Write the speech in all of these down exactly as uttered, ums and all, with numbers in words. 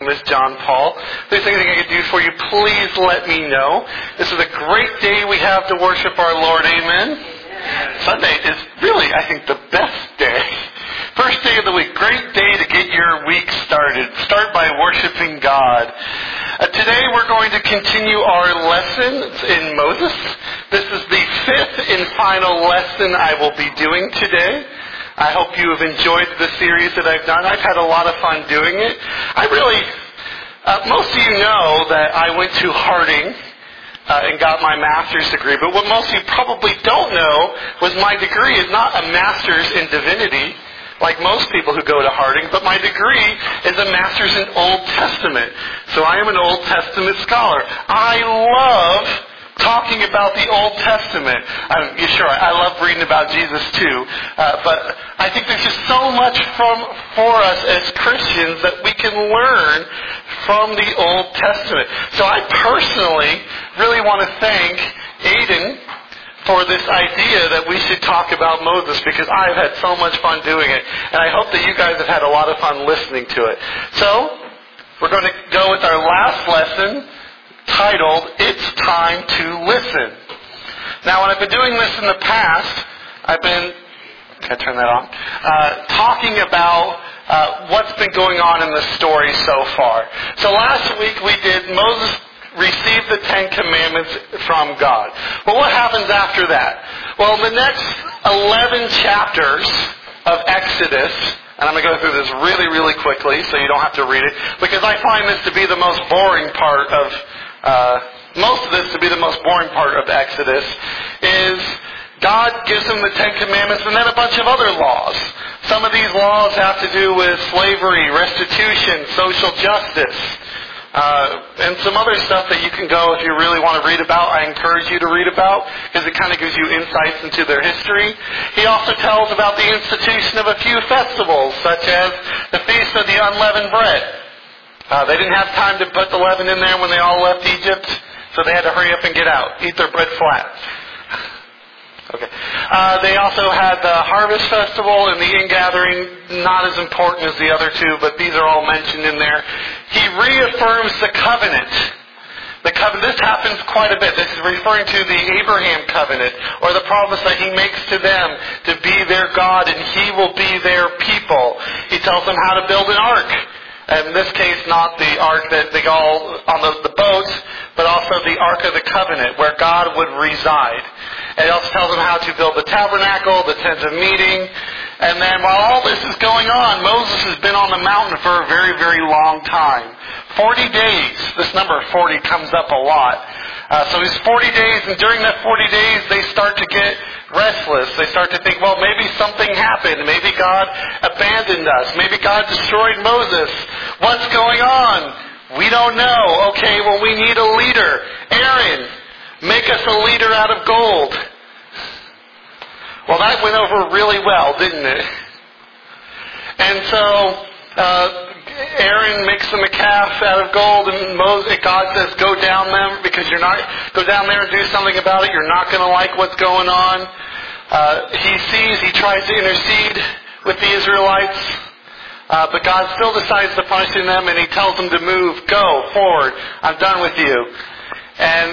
Miss John Paul. If there's anything I can do for you, please let me know. This is a great day we have to worship our Lord. Amen. Sunday is really, I think, the best day. First day of the week. Great day to get your week started. Start by worshiping God. Uh, today we're going to continue our lesson in Moses. This is the fifth and final lesson I will be doing today. I hope you have enjoyed the series that I've done. I've had a lot of fun doing it. I really, uh, most of you know that I went to Harding uh, and got my master's degree. But what most of you probably don't know was my degree is not a master's in divinity, like most people who go to Harding, but my degree is a master's in Old Testament. So I am an Old Testament scholar. I love talking about the Old Testament. I'm, yeah, sure, I love reading about Jesus too, uh, but I think there's just so much from for us as Christians that we can learn from the Old Testament. So I personally really want to thank Aiden for this idea that we should talk about Moses, because I've had so much fun doing it, and I hope that you guys have had a lot of fun listening to it. So we're going to go with our last lesson, titled, It's Time to Listen. Now, when I've been doing this in the past, I've been, can I turn that on? Uh, talking about uh, what's been going on in the story so far. So last week we did Moses received the Ten Commandments from God. Well, what happens after that? Well, the next eleven chapters of Exodus, and I'm going to go through this really, really quickly so you don't have to read it, because I find this to be the most boring part of Uh, most of this to be the most boring part of Exodus, is God gives them the Ten Commandments and then a bunch of other laws. Some of these laws have to do with slavery, restitution, social justice, uh, and some other stuff that you can go, if you really want to read about, I encourage you to read about, because it kind of gives you insights into their history. He also tells about the institution of a few festivals, such as the Feast of the Unleavened Bread. Uh, they didn't have time to put the leaven in there when they all left Egypt, so they had to hurry up and get out. Eat their bread flat. Okay. Uh, they also had the Harvest Festival and the Ingathering, not as important as the other two, but these are all mentioned in there. He reaffirms the covenant. The covenant. This happens quite a bit. This is referring to the Abraham covenant, or the promise that He makes to them to be their God and He will be their people. He tells them how to build an ark. And in this case, not the ark that they all on the, the boats, but also the Ark of the Covenant, where God would reside. And it also tells them how to build the tabernacle, the tent of meeting. And then while all this is going on, Moses has been on the mountain for a very, very long time. Forty days. This number forty comes up a lot. Uh, so it's forty days, and during that forty days, they start to get restless. They start to think, well, maybe something happened. Maybe God abandoned us. Maybe God destroyed Moses. What's going on? We don't know. Okay, well, we need a leader. Aaron, make us a leader out of gold. Well, that went over really well, didn't it? And so uh, Aaron makes them a calf out of gold, and Moses, God says, go down there, because you're not, go down there and do something about it. You're not going to like what's going on. Uh, he sees, he tries to intercede with the Israelites, uh, but God still decides to punish them, and He tells them to move, go forward. I'm done with you. And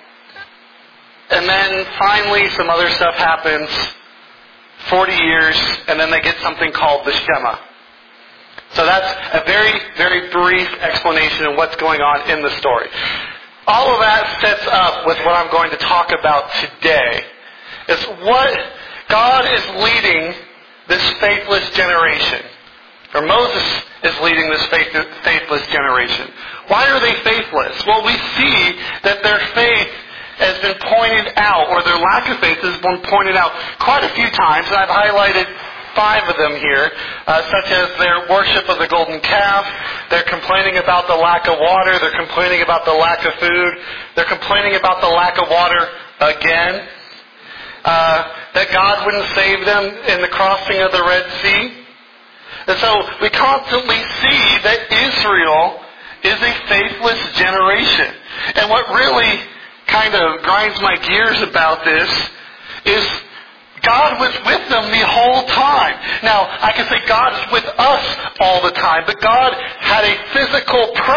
and then finally, some other stuff happens. Forty years, and then they get something called the Shema. So that's a very, very brief explanation of what's going on in the story. All of that sets up with what I'm going to talk about today. Is what God is leading this faithless generation. Or Moses is leading this faithless generation. Why are they faithless? Well, we see that their faith has been pointed out, or their lack of faith has been pointed out quite a few times, and I've highlighted five of them here, uh, such as their worship of the golden calf. They're complaining about the lack of water. They're complaining about the lack of food. They're complaining about the lack of water again. Uh, that God wouldn't save them in the crossing of the Red Sea. And so we constantly see that Israel is a faithless generation. And what really kind of grinds my gears about this is God was with them the whole time. Now, I can say God is with us all the time, but God had a physical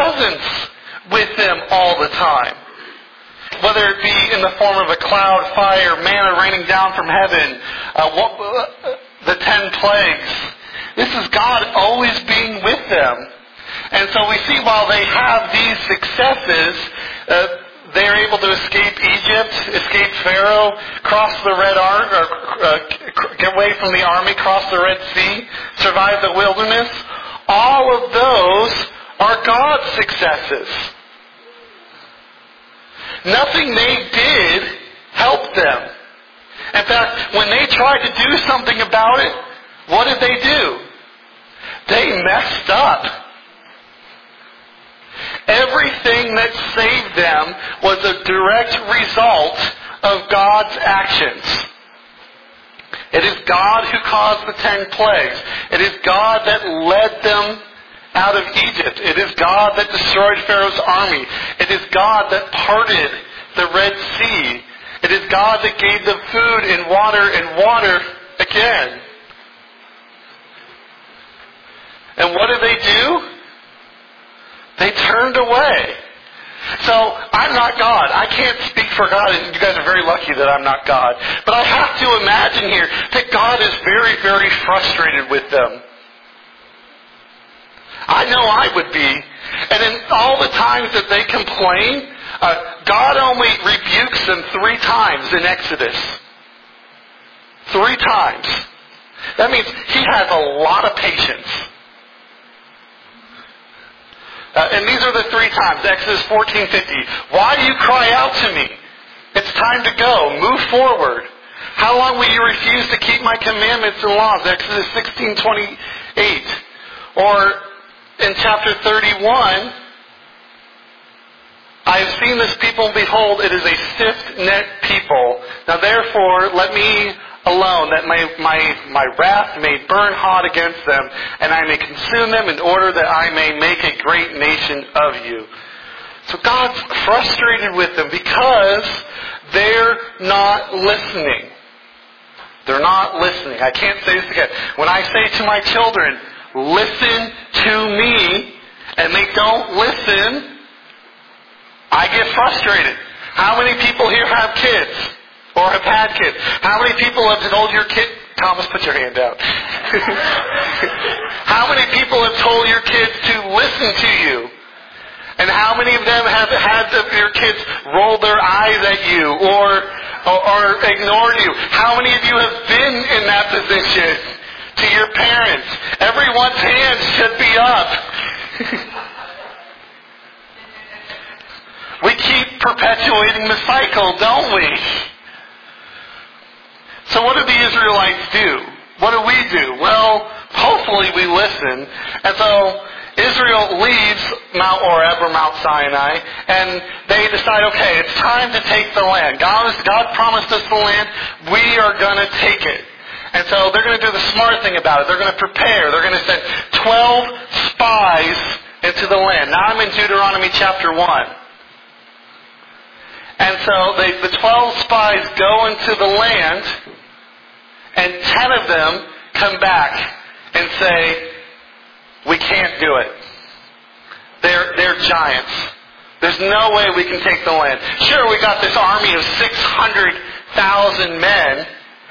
with them all the time. Whether it be in the form of a cloud, fire, manna raining down from heaven, uh, what, uh, the ten plagues. This is God always being with them. And so we see while they have these successes, uh, they are able to escape Egypt, escape Pharaoh, cross the Red Army, or uh, get away from the army, cross the Red Sea, survive the wilderness. All of those are God's successes. Nothing they did helped them. In fact, when they tried to do something about it, what did they do? They messed up. Everything that saved them was a direct result of God's actions. It is God who caused the ten plagues. It is God that led them out of Egypt. It is God that destroyed Pharaoh's army. It is God that parted the Red Sea. It is God that gave them food and water and water again. And what did they do? They turned away. So, I'm not God. I can't speak for God, and you guys are very lucky that I'm not God. But I have to imagine here that God is very, very frustrated with them. I know I would be. And in all the times that they complain, uh, God only rebukes them three times in Exodus. Three times. That means He has a lot of patience. Uh, and these are the three times. Exodus fourteen fifty. Why do you cry out to me? It's time to go. Move forward. How long will you refuse to keep my commandments and laws? Exodus sixteen twenty-eight. Or in chapter thirty-one, I have seen this people, and behold, it is a stiff-necked people. Now therefore, let me alone, that my, my, my wrath may burn hot against them, and I may consume them in order that I may make a great nation of you. So God's frustrated with them because they're not listening. They're not listening. I can't say this again. When I say to my children, listen to me, and they don't listen, I get frustrated. How many people here have kids? Or have had kids? How many people have told your kid... Thomas, put your hand out. How many people have told your kids to listen to you? And how many of them have had the, your kids roll their eyes at you or, or, or ignored you? How many of you have been in that position to your parents? Everyone's hand should be up. We keep perpetuating the cycle, don't we? So what do the Israelites do? What do we do? Well, hopefully we listen. And so Israel leaves Mount Oreb or Mount Sinai, and they decide, okay, it's time to take the land. God, is, God promised us the land. We are going to take it. And so they're going to do the smart thing about it. They're going to prepare. They're going to send twelve spies into the land. Now I'm in Deuteronomy chapter one. And so they, the twelve spies go into the land, and ten of them come back and say, we can't do it. They're, they're giants. There's no way we can take the land. Sure, we got this army of six hundred thousand men,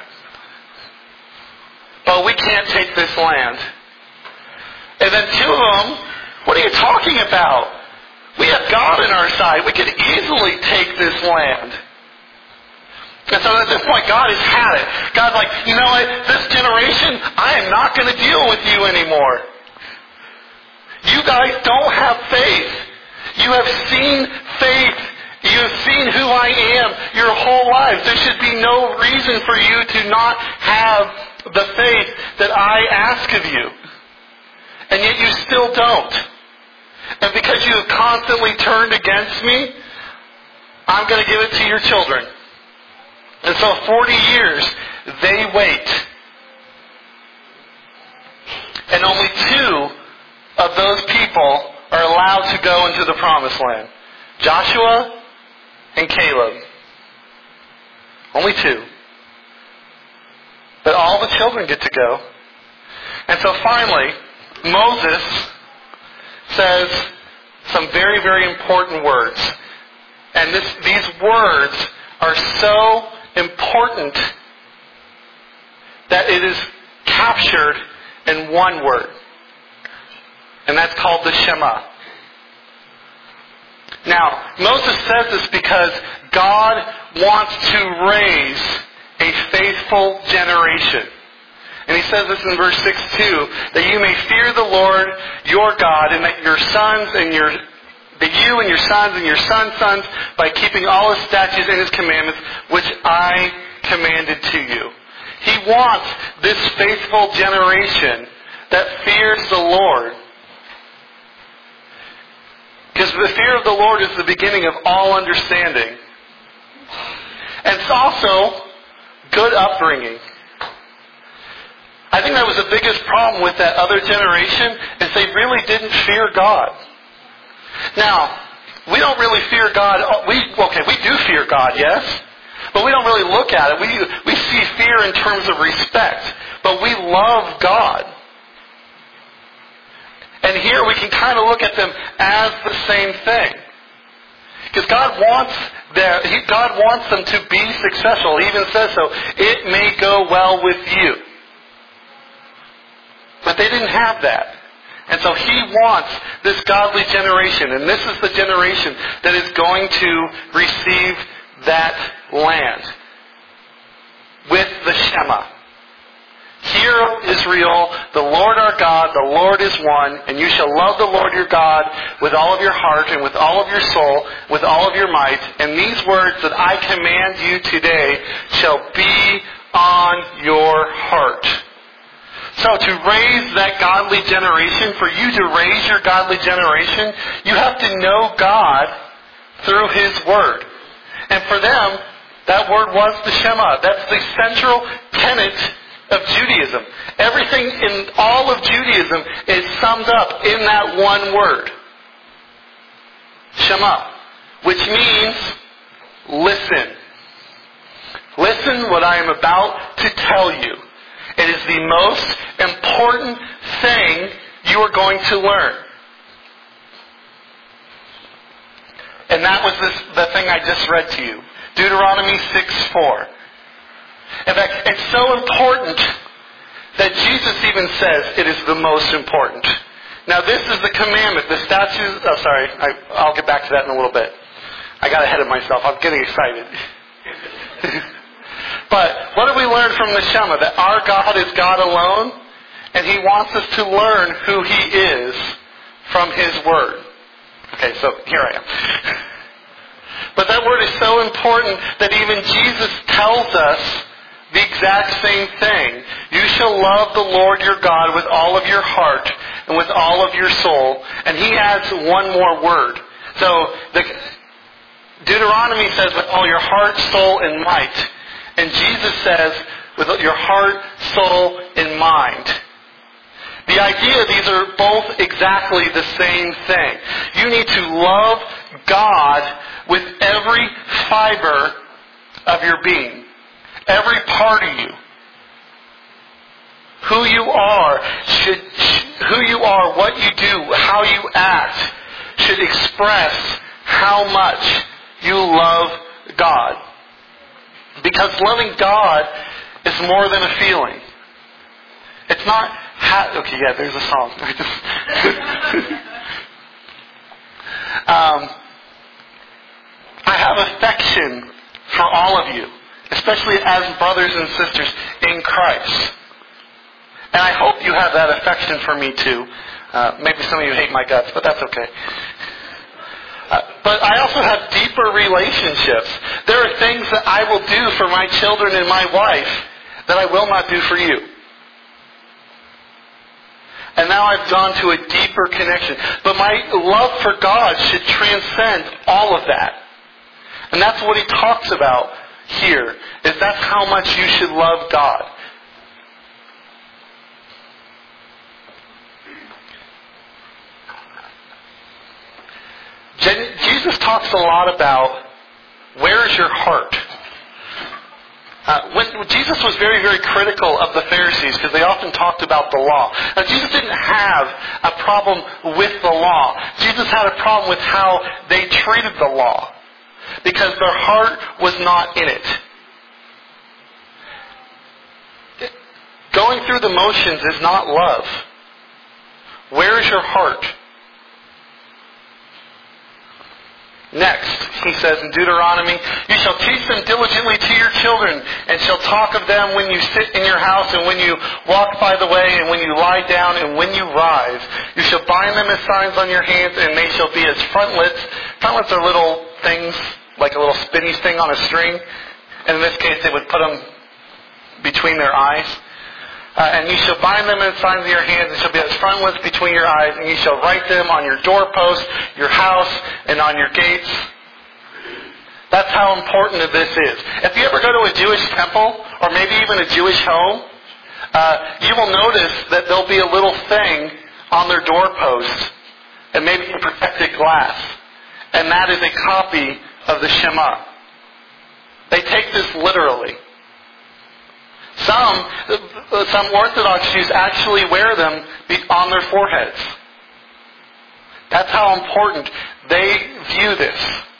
but we can't take this land. And then two of them, what are you talking about? We have God on our side. We could easily take this land. And so at this point, God has had it. God's like, you know what? This generation, I am not going to deal with you anymore. You guys don't have faith. You have seen faith. You have seen who I am your whole lives. There should be no reason for you to not have the faith that I ask of you. And yet you still don't. And because you have constantly turned against me, I'm going to give it to your children. And so forty years, they wait. And only two of those people are allowed to go into the promised land. Joshua and Caleb. Only two. But all the children get to go. And so finally, Moses says some very very, very important words. And this, these words are so important that it is captured in one word. And that's called the Shema. Now, Moses says this because God wants to raise a faithful generation. And he says this in verse six too, that you may fear the Lord your God, and that your sons and your that you and your sons and your sons' sons, by keeping all his statutes and his commandments, which I commanded to you. He wants this faithful generation that fears the Lord. Because the fear of the Lord is the beginning of all understanding. And it's also good upbringing. I think that was the biggest problem with that other generation, is they really didn't fear God. Now, we don't really fear God. We okay, we do fear God, yes, but we don't really look at it. We we see fear in terms of respect, but we love God. And here we can kind of look at them as the same thing, because God wants their he, God wants them to be successful. He even says so. It may go well with you, but they didn't have that. And so he wants this godly generation, and this is the generation that is going to receive that land with the Shema. Hear, O Israel, the Lord our God, the Lord is one, and you shall love the Lord your God with all of your heart and with all of your soul, with all of your might. And these words that I command you today shall be on your heart. So to raise that godly generation, for you to raise your godly generation, you have to know God through His Word. And for them, that word was the Shema. That's the central tenet of Judaism. Everything in all of Judaism is summed up in that one word. Shema. Which means, listen. Listen what I am about to tell you. It is the most important thing you are going to learn. And that was this, the thing I just read to you. Deuteronomy six four. In fact, it's so important that Jesus even says it is the most important. Now this is the commandment, the statutes, oh sorry, I, I'll get back to that in a little bit. I got ahead of myself, I'm getting excited. But what do we learn from the Shema? That our God is God alone, and He wants us to learn who He is from His Word. Okay, so here I am. But that word is so important that even Jesus tells us the exact same thing. You shall love the Lord your God with all of your heart and with all of your soul. And He adds one more word. So the Deuteronomy says with all your heart, soul, and might. And Jesus says, with your heart, soul, and mind. The idea, these are both exactly the same thing. You need to love God with every fiber of your being. Every part of you. Who you are, should, who you are, what you do, how you act, should express how much you love God. Because loving God is more than a feeling. It's not... Ha- okay, yeah, there's a song. um, I have affection for all of you, especially as brothers and sisters in Christ. And I hope you have that affection for me too. Uh, maybe some of you hate my guts, but that's okay. Uh, but I also have deeper relationships. There are things that I will do for my children and my wife that I will not do for you. And now I've gone to a deeper connection. But my love for God should transcend all of that. And that's what he talks about here, is that's how much you should love God. Jesus talks a lot about where is your heart? Uh, when, Jesus was very, very critical of the Pharisees because they often talked about the law. Now, Jesus didn't have a problem with the law. Jesus had a problem with how they treated the law because their heart was not in it. Going through the motions is not love. Where is your heart? Next, he says in Deuteronomy, you shall teach them diligently to your children, and shall talk of them when you sit in your house, and when you walk by the way, and when you lie down, and when you rise. You shall bind them as signs on your hands, and they shall be as frontlets. Frontlets are little things, like a little spinny thing on a string. And in this case, they would put them between their eyes. Uh, and you shall bind them in signs of your hands, and shall be as frontlets between your eyes, and you shall write them on your doorposts, your house, and on your gates. That's how important this is. If you ever go to a Jewish temple, or maybe even a Jewish home, uh, you will notice that there'll be a little thing on their doorpost, and maybe in protected glass. And that is a copy of the Shema. They take this literally. Some, some Orthodox Jews actually wear them on their foreheads. That's how important they view this.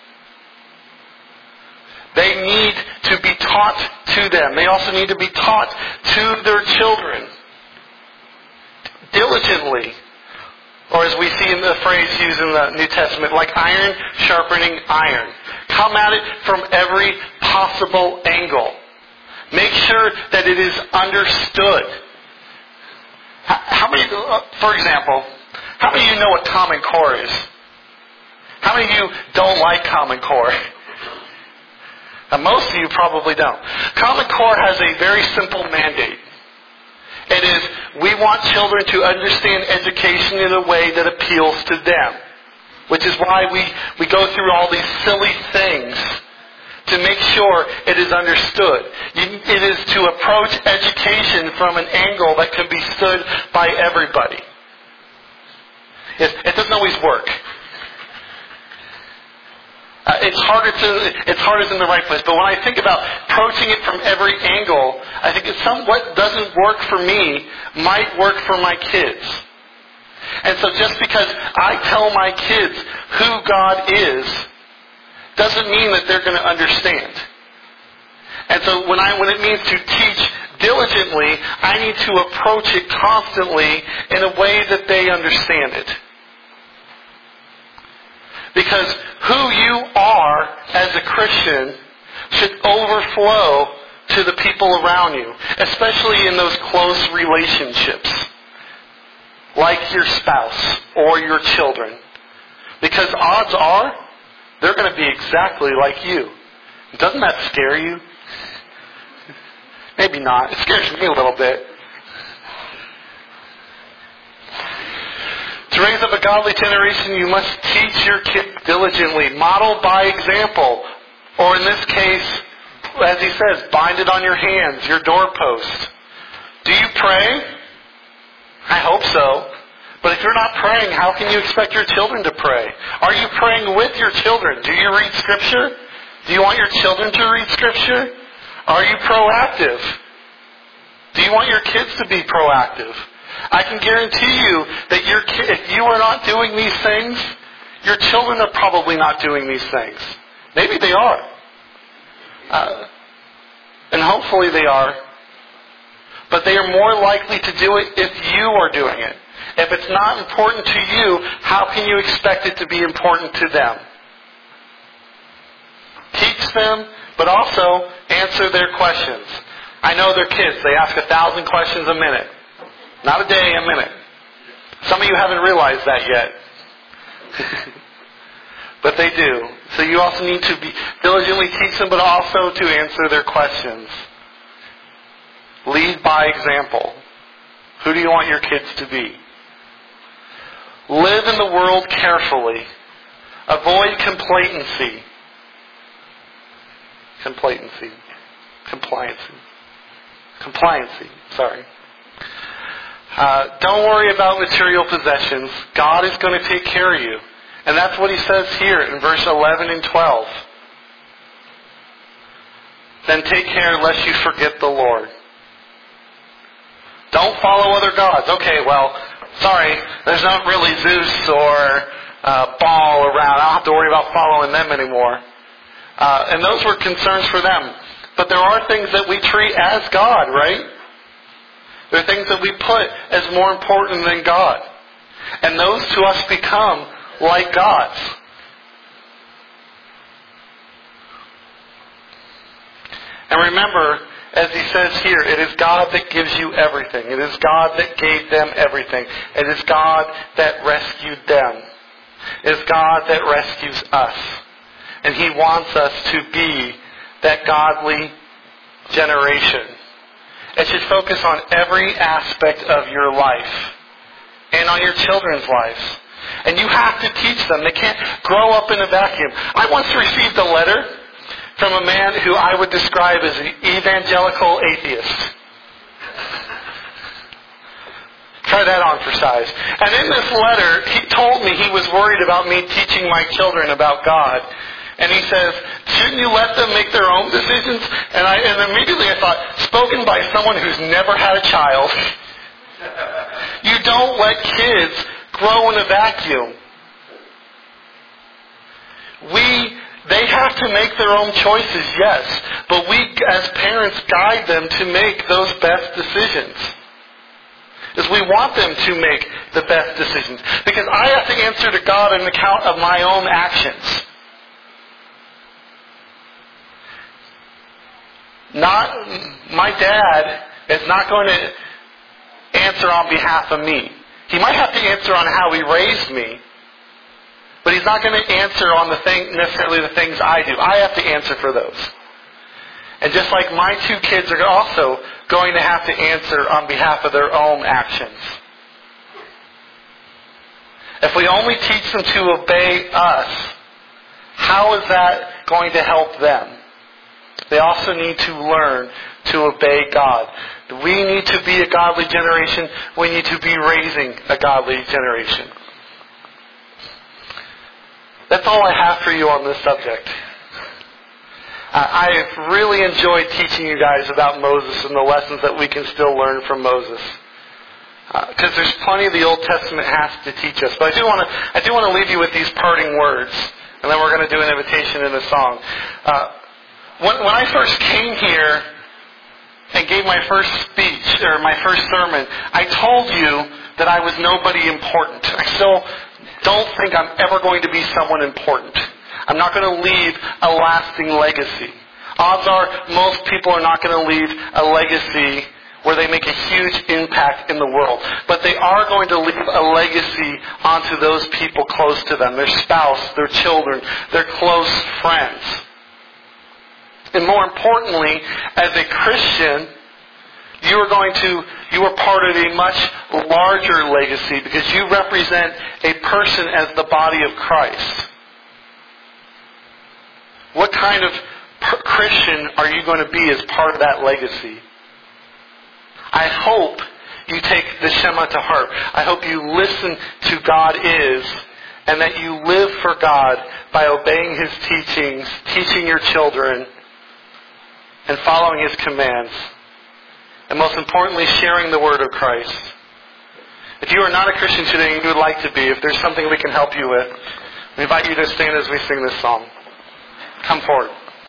They need to be taught to them. They also need to be taught to their children. Diligently. Or as we see in the phrase used in the New Testament, like iron sharpening iron. Come at it from every possible angle. Make sure that it is understood. How many, for example, how many of you know what Common Core is? How many of you don't like Common Core? Now, most of you probably don't. Common Core has a very simple mandate. It is, we want children to understand education in a way that appeals to them. Which is why we, we go through all these silly things to make sure it is understood. It is to approach education from an angle that can be stood by everybody. It, it doesn't always work. Uh, it's harder to, it's harder than the right place. But when I think about approaching it from every angle, I think it's some, what doesn't work for me might work for my kids. And so just because I tell my kids who God is, doesn't mean that they're going to understand. And so when I when it means to teach diligently, I need to approach it constantly in a way that they understand it. Because who you are as a Christian should overflow to the people around you, especially in those close relationships, like your spouse or your children. Because odds are, they're going to be exactly like you. Doesn't that scare you? Maybe not. It scares me a little bit. To raise up a godly generation, you must teach your kids diligently. Model by example. Or in this case, as he says, bind it on your hands, your doorpost. Do you pray? I hope so. But if you're not praying, how can you expect your children to pray? Are you praying with your children? Do you read Scripture? Do you want your children to read Scripture? Are you proactive? Do you want your kids to be proactive? I can guarantee you that your ki- if you are not doing these things, your children are probably not doing these things. Maybe they are. Uh, and hopefully they are. But they are more likely to do it if you are doing it. If it's not important to you, how can you expect it to be important to them? Teach them, but also answer their questions. I know they're kids. They ask a thousand questions a minute. Not a day, a minute. Some of you haven't realized that yet. But they do. So you also need to be diligently teach them, but also to answer their questions. Lead by example. Who do you want your kids to be? Live in the world carefully. Avoid complacency. Complacency. Compliancy. Compliancy. Sorry. Uh, don't worry about material possessions. God is going to take care of you. And that's what he says here in verse eleven and twelve. then take care lest you forget the Lord. Don't follow other gods. Okay, well, sorry, there's not really Zeus or uh, Baal around. I don't have to worry about following them anymore. Uh, and those were concerns for them. But there are things that we treat as God, right? There are things that we put as more important than God. And those to us become like gods. And remember, as he says here, it is God that gives you everything. It is God that gave them everything. It is God that rescued them. It is God that rescues us. And He wants us to be that godly generation. It should focus on every aspect of your life and on your children's lives. And you have to teach them. They can't grow up in a vacuum. I once received a letter from a man who I would describe as an evangelical atheist. Try that on for size. And in this letter, he told me he was worried about me teaching my children about God. And he says, shouldn't you let them make their own decisions? And I and immediately I thought, spoken by someone who's never had a child. You don't let kids grow in a vacuum. We, they have to make their own choices, yes. But we, as parents, guide them to make those best decisions. Because we want them to make the best decisions. Because I have to answer to God an account of my own actions. Not, my dad is not going to answer on behalf of me. He might have to answer on how he raised me, but he's not going to answer on the thing, necessarily the things I do. I have to answer for those. And just like my two kids are also going to have to answer on behalf of their own actions. If we only teach them to obey us, how is that going to help them? They also need to learn to obey God. We need to be a godly generation. We need to be raising a godly generation. That's all I have for you on this subject. I've really enjoyed teaching you guys about Moses and the lessons that we can still learn from Moses. Because uh, there's plenty of the Old Testament has to teach us. But I do want to I do want to leave you with these parting words. And then we're going to do an invitation in a song. Uh, when, when I first came here and gave my first speech, or my first sermon, I told you that I was nobody important. I still don't think I'm ever going to be someone important. I'm not going to leave a lasting legacy. Odds are most people are not going to leave a legacy where they make a huge impact in the world. But they are going to leave a legacy onto those people close to them, their spouse, their children, their close friends. And more importantly, as a Christian, you are going to, you are part of a much larger legacy because you represent a person as the body of Christ. What kind of Christian are you going to be as part of that legacy? I hope you take the Shema to heart. I hope you listen to God is, and that you live for God by obeying His teachings, teaching your children, and following His commands. And most importantly, sharing the Word of Christ. If you are not a Christian today and you would like to be, if there's something we can help you with, we invite you to stand as we sing this song. Come forward.